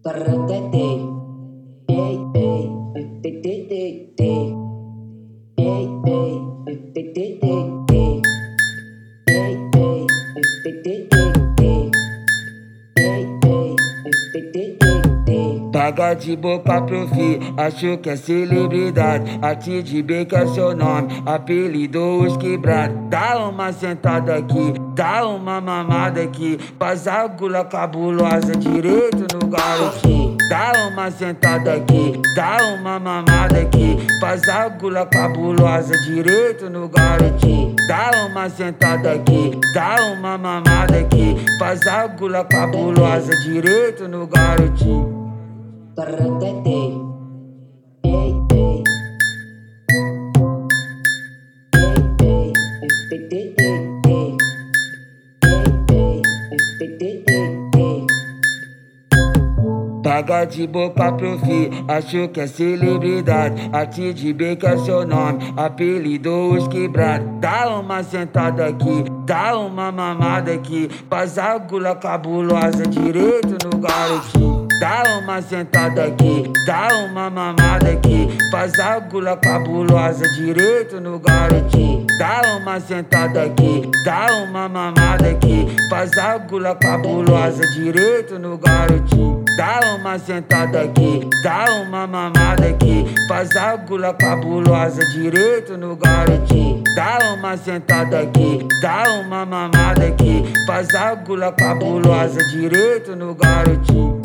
Taratete, ei, ei, te, te, te, te. Ei, ei, te, te, te, te. Ei, ei, te, te, te, te. Ei, ei, te, te, te, te. Paga de boca pro fi, acho que é celebridade. Arte de bem que é seu nome, apelidou os quebrados. Dá uma sentada aqui, dá uma mamada aqui. Faz agulha cabulosa direito no garotinho. Dá uma sentada aqui, dá uma mamada aqui. Faz agulha cabulosa direito no garotinho. Dá uma sentada aqui, dá uma mamada aqui. Faz agulha cabulosa direito no garotinho. Taratete, ei, ei. Ei, ei, te, te, te, te. Ei, ei, te, te, te, te. Paga de boca pro fi, acho que é celebridade. Arte de bem que é seu nome, apelidou os quebrados. Dá uma sentada aqui, dá uma mamada aqui. Faz agulha cabulosa direito no garotinho. Dá uma sentada aqui, dá uma mamada aqui. Faz agulha cabulosa direito no garotinho. Dá uma sentada aqui, dá uma mamada aqui. Faz agulha cabulosa direito no garotinho. Dá uma sentada aqui, dá uma mamada aqui. Faz agulha cabulosa direito no garotinho. Dá uma sentada aqui, dá uma mamada aqui. Faz agulha cabulosa direito no garotinho.